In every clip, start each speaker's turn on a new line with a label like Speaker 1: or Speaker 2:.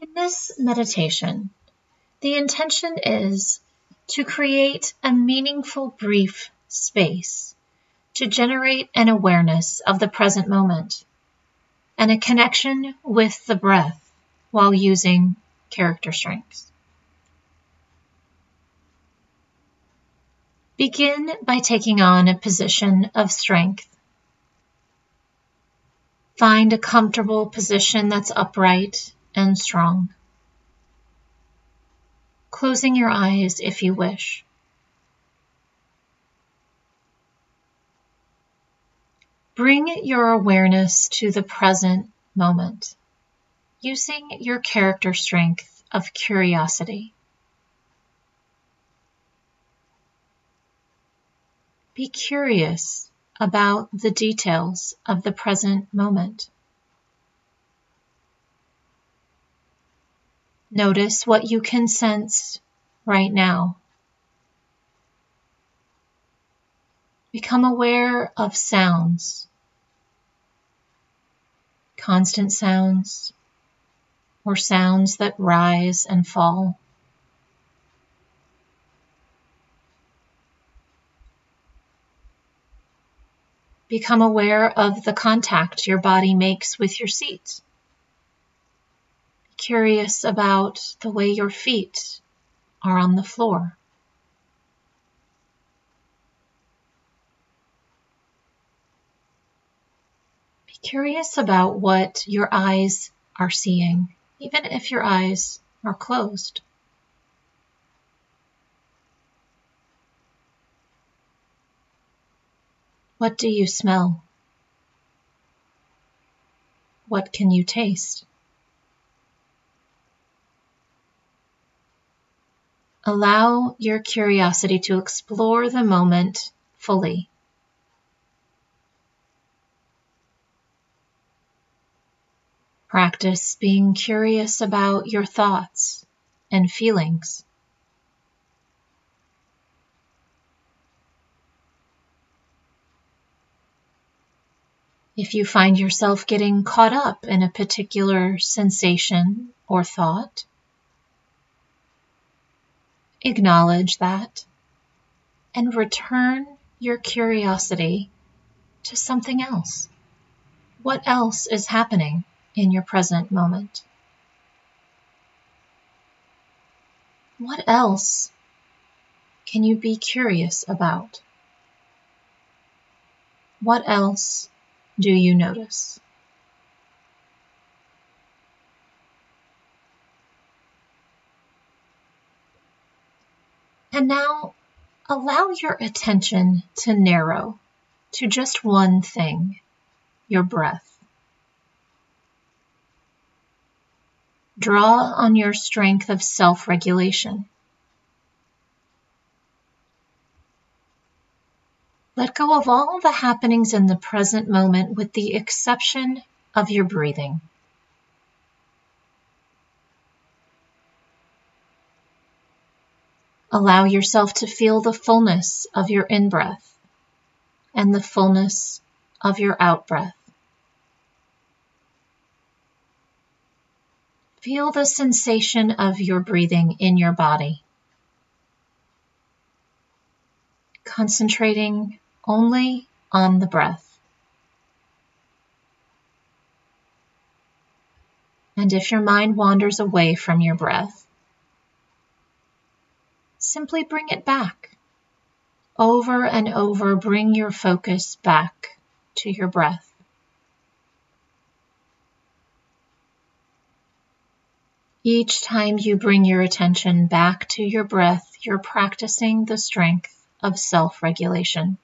Speaker 1: In this meditation, the intention is to create a meaningful, brief space to generate an awareness of the present moment and a connection with the breath while using character strengths. Begin by taking on a position of strength. Find a comfortable position that's upright and strong. Closing your eyes if you wish. Bring your awareness to the present moment, using your character strength of curiosity. Be curious about the details of the present moment. Notice what you can sense right now. Become aware of sounds, constant sounds, or sounds that rise and fall. Become aware of the contact your body makes with your seat. Be curious about the way your feet are on the floor. Be curious about what your eyes are seeing, even if your eyes are closed. What do you smell? What can you taste? Allow your curiosity to explore the moment fully. Practice being curious about your thoughts and feelings. If you find yourself getting caught up in a particular sensation or thought, acknowledge that and return your curiosity to something else. What else is happening in your present moment? What else can you be curious about? What else do you notice? And now allow your attention to narrow to just one thing, your breath. Draw on your strength of self-regulation. Let go of all the happenings in the present moment with the exception of your breathing. Allow yourself to feel the fullness of your in-breath and the fullness of your out-breath. Feel the sensation of your breathing in your body. Concentrating only on the breath. And if your mind wanders away from your breath, simply bring it back. Over and over, bring your focus back to your breath. Each time you bring your attention back to your breath, you're practicing the strength of self-regulation.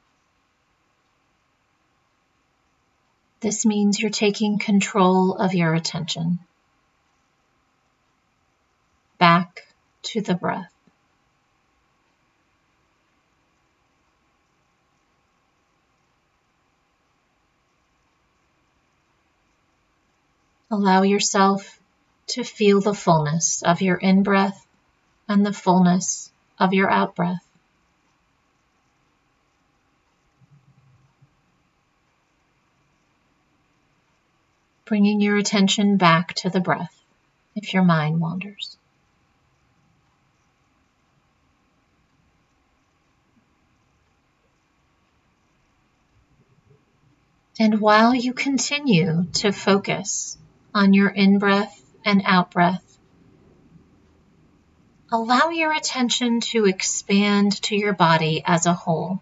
Speaker 1: This means you're taking control of your attention. Back to the breath. Allow yourself to feel the fullness of your in-breath and the fullness of your out-breath. Bringing your attention back to the breath. if your mind wanders. And while you continue to focus on your in-breath and out-breath, allow your attention to expand to your body as a whole.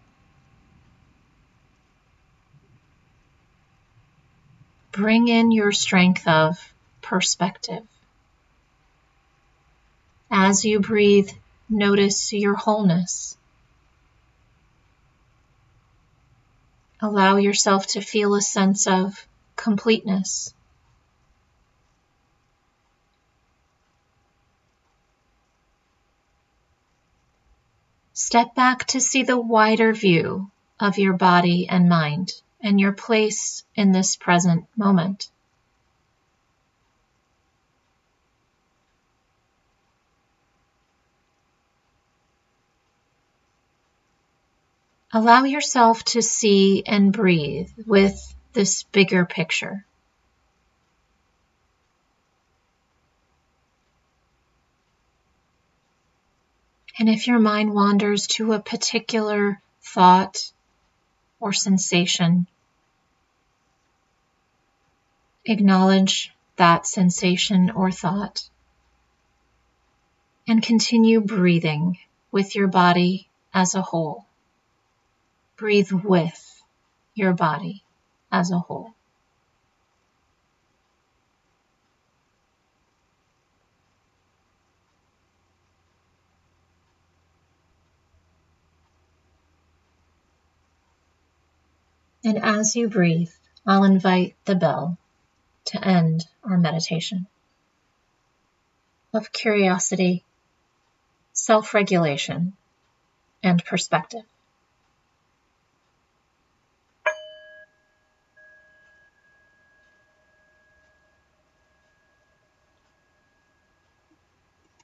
Speaker 1: Bring in your strength of perspective. As you breathe, notice your wholeness. Allow yourself to feel a sense of completeness. Step back to see the wider view of your body and mind and your place in this present moment. Allow yourself to see and breathe with this bigger picture. And if your mind wanders to a particular thought or sensation, acknowledge that sensation or thought and continue breathing with your body as a whole. Breathe with your body as a whole. And as you breathe, I'll invite the bell to end our meditation of curiosity, self-regulation, and perspective.